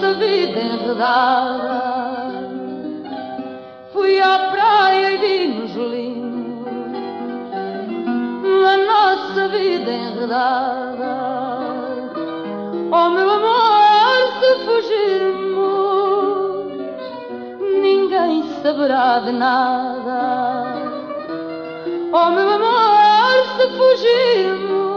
nossa vida enredada. Fui à praia e vi-nos lindos, a nossa vida enredada. Oh meu amor, se fugirmos, ninguém saberá de nada. Oh meu amor, se fugirmos,